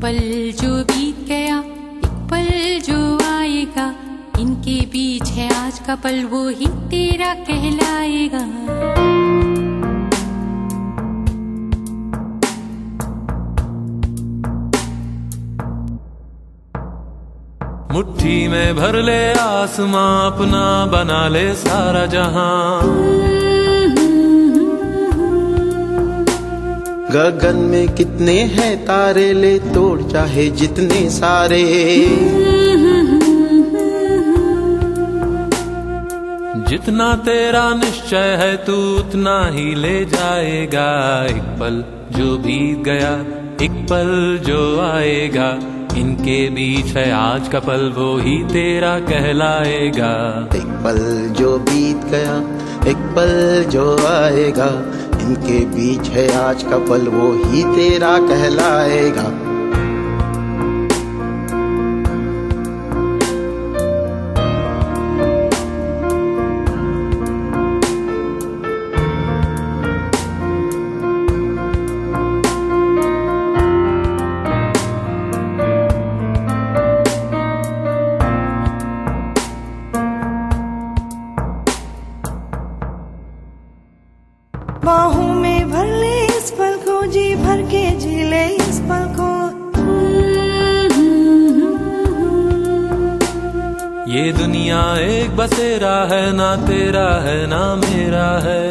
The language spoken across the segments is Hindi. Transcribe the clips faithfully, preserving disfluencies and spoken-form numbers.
पल जो बीत गया, एक पल जो आएगा, इनके बीच है आज का पल, वो ही तेरा कहलाएगा। मुट्ठी में भर ले आसमां, अपना बना ले सारा जहां। गगन में कितने हैं तारे, ले तोड़ चाहे जितने सारे। जितना तेरा निश्चय है तू उतना ही ले जाएगा। एक पल जो बीत गया, एक पल जो आएगा, इनके बीच है आज का पल, वो ही तेरा कहलाएगा। एक पल जो बीत गया, एक पल जो आएगा, इनके बीच है आज का पल, वो ही तेरा कहलाएगा। बाहों में भर ले इस पल को, जी भर के जी ले इस पल को। ये दुनिया एक बसेरा है, ना तेरा है ना मेरा है।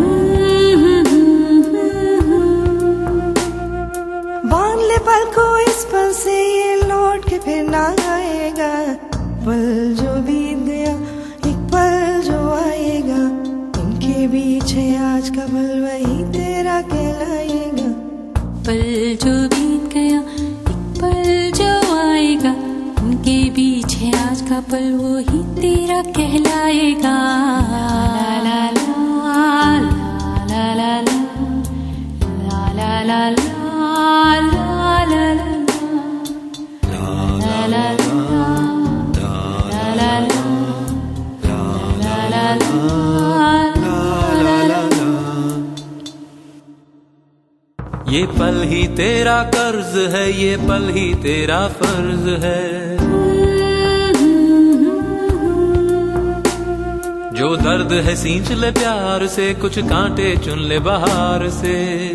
बांध ले पल को इस पल से, ये लौट के फिर ना आएगा। पल जो बीत गया, एक पल जो आएगा, इनके बीच है आज का पल, वही तेरा कहलाएगा। पल जो बीत गया, एक पल जो आएगा, इनके बीच है आज का पल, वो ही तेरा कहलाएगा। ला ला ला ला ला ला ला ला ला ला ये पल ही तेरा कर्ज है, ये पल ही तेरा फर्ज है। जो दर्द है सींच ले प्यार से, कुछ कांटे चुन ले बहार से।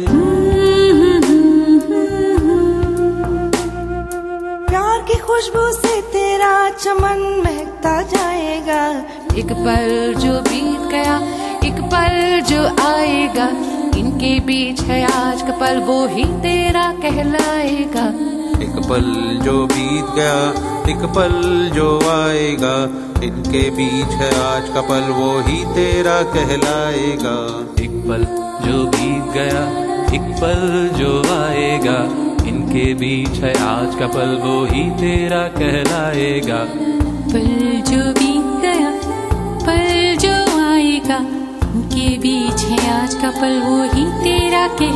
प्यार की खुशबू से तेरा चमन महकता जाएगा। एक पल जो बीत गया, एक पल जो आएगा, इनके बीच है आज का पल, वो ही तेरा कहलाएगा। एक पल जो बीत गया, एक पल जो आएगा, इनके बीच है आज का पल, वो ही तेरा कहलाएगा। एक पल जो बीत गया, एक पल जो आएगा, इनके बीच है आज का पल, वो ही तेरा कहलाएगा। पल जो बीत गया, पल जो आएगा, इनके बीच है आज का पल, वो ही तेरा कहलाएगा।